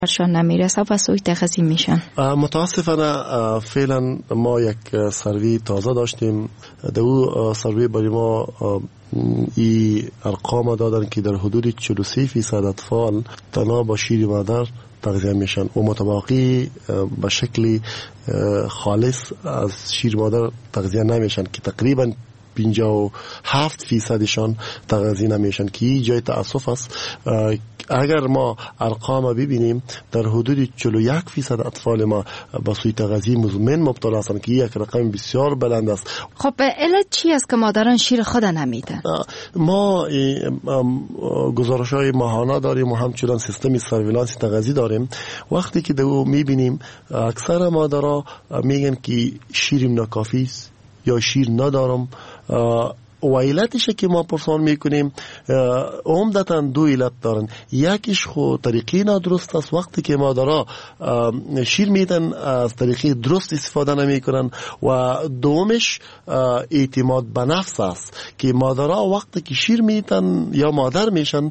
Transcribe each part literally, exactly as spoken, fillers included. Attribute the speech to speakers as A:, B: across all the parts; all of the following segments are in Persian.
A: شان نمیرسه و سوی تغذیه میشن.
B: متاسفانه فعلا ما یک سروی تازه داشتیم. در او سروی برای ما ای ارقام دادن که در حدود چهل و سه فیصد اطفال تنها با شیر مادر تغذیه میشن و متباقی به شکل خالص از شیر مادر تغذیه نمیشن که تقریبا پنجاه و هفت فیصدشان تغذیه نمیشن که این جای تأسف است. اگر ما ارقام ببینیم در حدود چهل و یک فیصد اطفال ما با سوء تغذیه مزمن مبتلا هستند که یک رقم بسیار بلند است.
A: خب علت چی است که مادران شیر خود نمیدن؟
B: ما گزارش‌های ماهانه داریم و همچنان سیستم سرویلانس تغذیه داریم. وقتی که دو میبینیم اکثر مادرها میگن که شیرم ناکافی است یا شیر ندارم. و علتش که ما پرسان میکنیم عمدتاً دو علت دارن. یکیش خو طریقی نادرست است. وقتی که مادرها شیر میدن از طریقی درست استفاده نمیکنن و دومش اعتماد به نفس است که مادرها وقتی که شیر میدن یا مادر میشن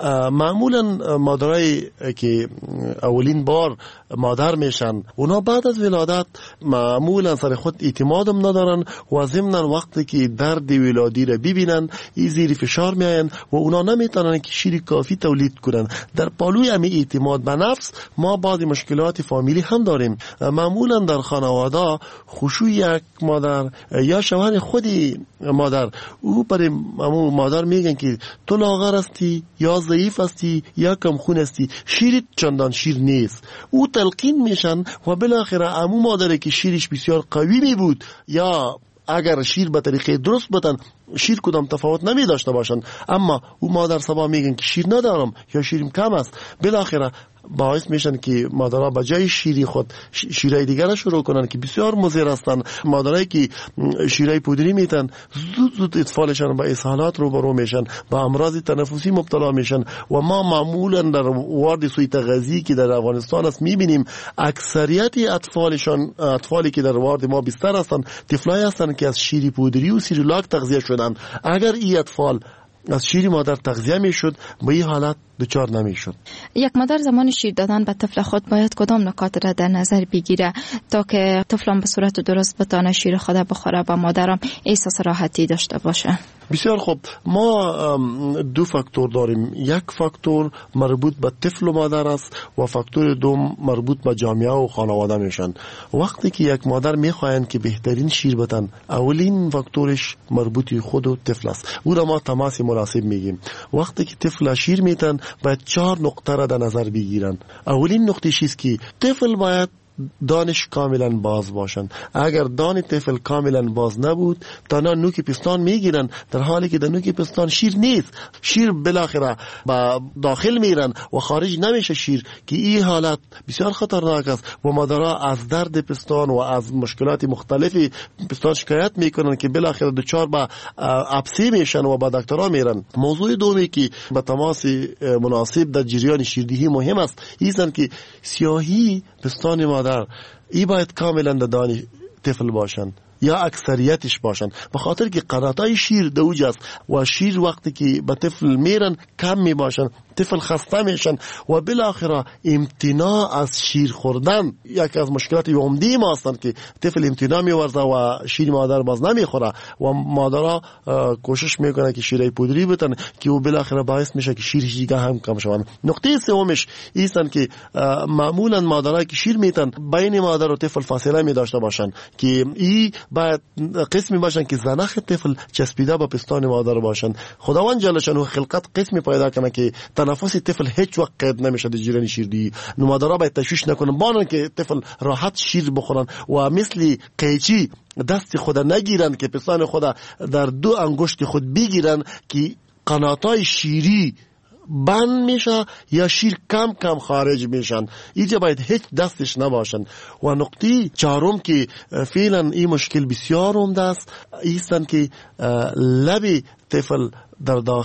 B: معمولا مادرای که اولین بار مادر میشن اونا بعد از ولادت معمولا سر خود اعتمادم ندارن و ضمناً وقتی که درد ولادی را ببینن ای زیر فشار میاین و اونا نمیتونن که شیر کافی تولید کنن. در پالوی امی اعتماد به نفس ما بعضی مشکلات فامیلی هم داریم. معمولا در خانواده خشوع یک مادر یا شوهر خودی مادر او برای مادر میگن که تو لاغر هستی یا ضعیف هستی یا کم خون هستی، شیرت چندان شیر نیست. او تلقین میشن و بالاخره عمو مادر که شیرش بسیار قوی می بود یا اگر شیر به طریقه درست بدن شیر کدام تفاوت نمی داشته باشن، اما او مادر سبا میگن که شیر ندارم یا شیرم کم است، بالاخره باعث میشن که مادرها به جای شیری خود شیرای دیگر شروع کنن که بسیار مضر هستند. مادرایی که شیرای پودری میتن زود زود اطفالشان با اسهالات روبرو میشن، با امراض تنفسی مبتلا میشن و ما معمولا در وارد سوی تغذیه که در افغانستان است میبینیم اکثریت اطفالشان اطفالی که در وارد ما بستر هستند طفلای هستند که از شیری پودری و سیریلاک تغذیه شدن. اگر این اطفال از شیر مادر تغذیه میشد به این حالت دچار نمیشد.
A: یک مادر زمان شیر دادن به طفل خود باید کدام نکات را در نظر بگیره تا که طفلم به صورت درست بتونه شیر خود بخوره و مادرم احساس راحتی داشته باشه؟
B: بسیار خوب. ما دو فاکتور داریم. یک فاکتور مربوط به طفل و مادر است و فاکتور دوم مربوط به جامعه و خانواده میشن. وقتی که یک مادر میخواین که بهترین شیر بدن اولین فاکتورش مربوط خود و طفل است. او را ما تماس مناسب میگیم. وقتی که طفل شیر میتن باید چهار نقطه را در نظر بگیرن. اولین نقطه چیست که طفل باید دانش کاملا باز باشن. اگر دان طفل کاملا باز نبود تنها نوک پستان میگیرن در حالی که در نوک پستان شیر نیست. شیر بالاخره با داخل میرن و خارج نمیشه شیر که این حالت بسیار خطرناک است و مادرها از درد پستان و از مشکلات مختلفی پستان شکایت میکنن که بالاخره دچار به ابسه میشن و با دکترها میرن. موضوع دومی که به تماس مناسب در جریان شیردهی مهم است ایستن که سیاهی پستان مادر ای باید کاملا دانی طفل باشن یا اکثریتش باشن، به خاطر که قناتای شیر دوج است و شیر وقتی که به طفل میرن کم می باشن طفل خسته میشن و بالاخره امتناع از شیر خوردن یکی از مشکلات عمده ما هستند که طفل امتناع میورزه و شیر مادر باز نمیخوره و مادرها کوشش میکنه که شیرای پودری بدن که او بالاخره باعث میشه که شیرش دیگه هم کم شوند. نقطه سومش ایستن که معمولا مادرها که شیر میتن بین مادر و طفل فاصله می داشته باشن که ای باید قسمی باشن که زنخ طفل چسبیده با پستان مادر باشن. خداوند جل شانه خلقت قسمی پیدا کنه که تنفس طفل هیچ وقت قید نمیشه در جریان شیردهی. نو مادرها باید تشویش نکنن بانن که طفل راحت شیر بخورن و مثل قیچی دست خود نگیرن که پستان خود در دو انگشت خود بگیرن که قناتای شیری بند میشه یا شیر کم کم خارج میشن. اینجا باید هیچ دستش نباشن. و نقطه چهارم که فعلا این مشکل بسیار عمده است ایستن که لب طفل در داخل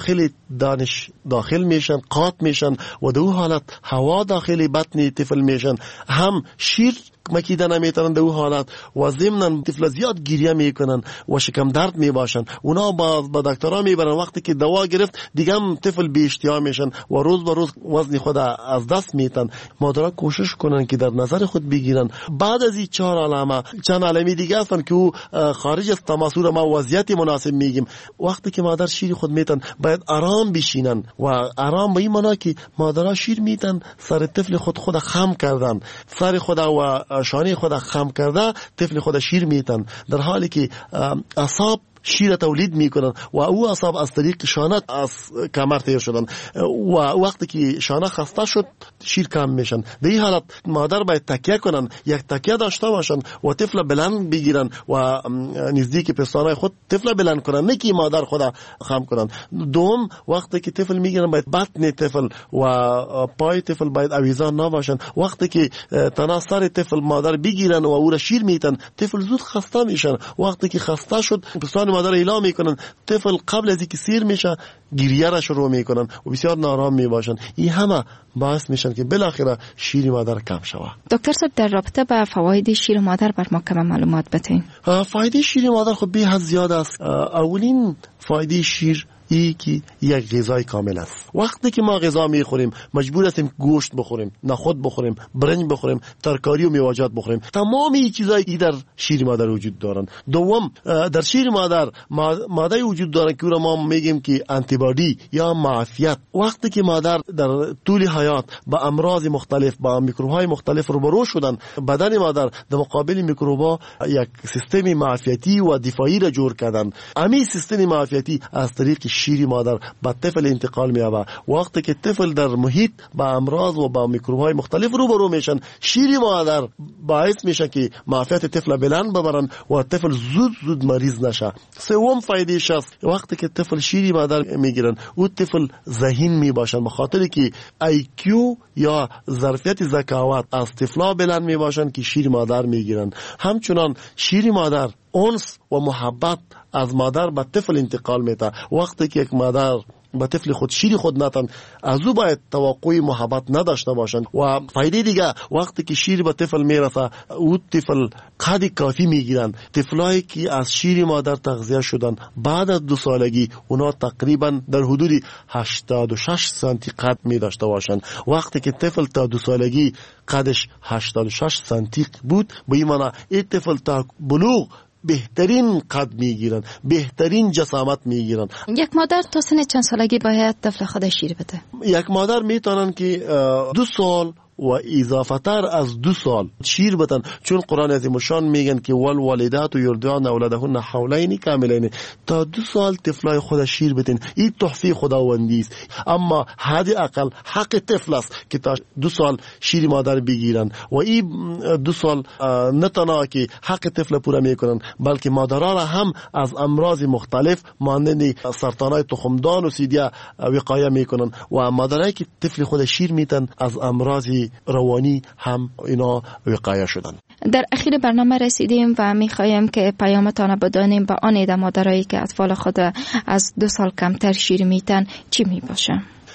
B: دانش داخل میشن، قاط میشن و در حالت هوا داخل بطن طفل میشن، هم شیر مکیده نمیتونن در حالت و ضمن طفل زیاد گریه میکنن و شکم درد میباشن. اونا با با دکترها میبرن، وقتی که دوا گرفت دیگه هم طفل بی اشتها میشن و روز به روز وزن خود از دست میتن. مادرها کوشش کنن که در نظر خود بگیرن. بعد از این چهار علامه چند علامه دیگه هستن که او خارج از تماسور ما وضعیت مناسب میگیم. وقتی که مادر شیر خود میتن باید آرام بشینن و آرام به این معنا که مادرها شیر میتن سر طفل خود خود خم کردن، سر خود و شانه خود خم کرده طفل خود شیر میتن، در حالی که اعصاب شیر تولید میکنن و او اعصاب از طریق شانه از کمر تیر شدن و وقتی که شانه خسته شد شیر کم میشن. در این حالت مادر باید تکیه کنن، یک تکیه داشته باشن و طفل بلند بگیرن و نزدیک پستانای خود طفل بلند کنن، نه که مادر خود خم کنن. دوم، وقتی که طفل میگیرن باید بطن طفل و پای طفل باید آویزان نباشن. وقتی که تنها سر طفل مادر بگیرن و او را شیر میتن طفل زود خسته میشن. وقتی که خسته شد پستان مادر اعلام میکنن، طفل قبل از اینکه سیر میشه گریه را شروع میکنن و بسیار نارام میباشن. این همه باعث میشن که بالاخره شیر مادر کم شود.
A: دکتر صاحب در رابطه با فواید شیر مادر بر ما کم معلومات بتین.
B: فایده شیر مادر خب به حد زیاد است. اولین فایده شیر ای که یک غذای کامل است. وقتی که ما غذا میخوریم مجبور هستیم گوشت بخوریم، نخود بخوریم، برنج بخوریم، ترکاری و میوه‌جات بخوریم. تمام این چیزایی که در شیر مادر وجود دارند. دوم، در شیر مادر ماده وجود داره که رو ما میگیم که آنتی بادی یا معافیت. وقتی که مادر در طول حیات با امراض مختلف با میکروب‌های مختلف روبرو شدن، بدن مادر در مقابل میکروب‌ها یک سیستم معافیتی و دفاعی را جور کردن. همین سیستم معافیتی از طریق شیر مادر با طفل انتقال می‌یابه. وقتی که طفل در محیط با امراض و با میکروب‌های مختلف روبرو میشن، شیر مادر باعث میشه که معافیت طفل بلند ببرن و طفل زود زود مریض نشه. سوم فایدهش است وقتی که طفل شیر مادر میگیرن او طفل ذهین میباشن، به خاطر که آی کیو یا ظرفیت ذکاوت از طفلا بلند میباشن که شیر مادر میگیرن. همچنان شیر مادر انس و محبت از مادر به طفل انتقال میده. وقتی که یک مادر به طفل خود شیر خود نتن، از او باید توقع محبت نداشته باشند. و فایده دیگه وقتی که شیر به طفل میرسه او طفل قد کافی میگیرن. طفلایی که از شیر مادر تغذیه شدن بعد از دو سالگی اونا تقریبا در حدود هشتاد و شش سانتی قد می داشته باشند. وقتی که طفل تا دو سالگی قدش هشتاد و شش سانتی بود، به این معنی این طفل تا بلوغ بهترین قد میگیرن، بهترین جسامت میگیرن.
A: یک مادر تا سن چند سالگی باید طفل خود شیر بده؟
B: یک مادر میتونن که دو سال و اضافه تر از دو سال شیر بدن، چون قرآن عظیم شان میگن که والوالدات یرضعن اولادهن حولین کاملین. تا دو سال طفلای خود شیر بدن، این تحفه خداوندی است. اما حد اقل حق طفل است که تا دو سال شیر مادر بگیرن و این دو سال نه تنها که حق طفل پورا میکنن بلکه مادرها را هم از امراض مختلف مانند سرطانای تخمدان و سیدیا وقایه میکنن و مادرایی که طفل خود شیر میتن از امراض روانی هم اینا وقایه شدن.
A: در اخیر برنامه رسیدیم و میخوایم که پیامتان بدانیم به آن ایده مادرایی که اطفال خود از دو سال کمتر شیر میتن چی میباشه؟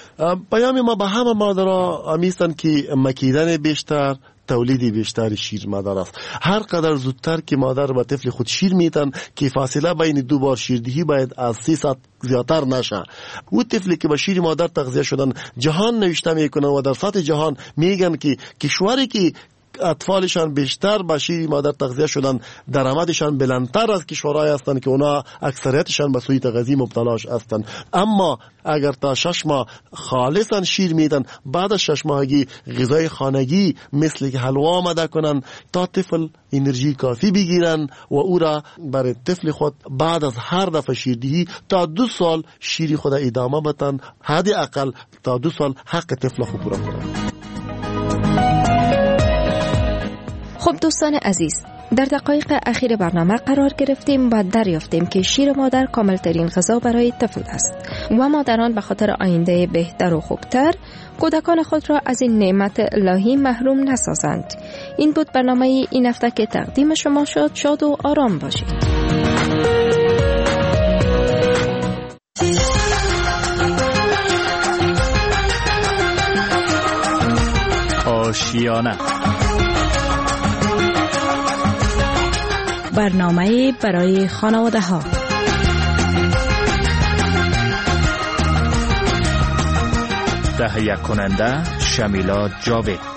B: پیام ما به همه مادرها همیستن که مکیدن بیشتر، تولید بیشتر شیر مادر است. هر قدر زودتر که مادر به طفل خود شیر میتن که فاصله بین دو بار شیردهی باید از سی ساعت زیادتر نشه. او طفلی که با شیر مادر تغذیه شدن جهان نوشته میکنن و در سطح جهان میگن که کشوری که اطفالشان بیشتر با شیر مادر تغذیه شدن درآمدشان بلندتر از کشورهای هستند که اونا اکثریتشان به سوی تغذیه مبتلا هستند. اما اگر تا شش ماه خالصا شیر میدن، بعد از شش ماهگی غذای خانگی مثل که حلوا آماده کنن تا طفل انرژی کافی بگیرن و او را برای طفل خود بعد از هر دفعه شیردهی تا دو سال شیری خود ادامه بدن. حد اقل تا دو سال حق طفل خود پورا کنن.
A: خب دوستان عزیز، در دقایق اخیر برنامه قرار گرفتیم و دریافتیم که شیر مادر کاملترین غذا برای طفل است و مادران به خاطر آینده بهتر و خوبتر کودکان خود را از این نعمت الهی محروم نسازند. این بود برنامه این هفته که تقدیم شما شد. شاد و آرام باشید.
C: آشیانه.
D: برنامه برای خانواده ها.
C: تهیه کننده شمیلا جاوید.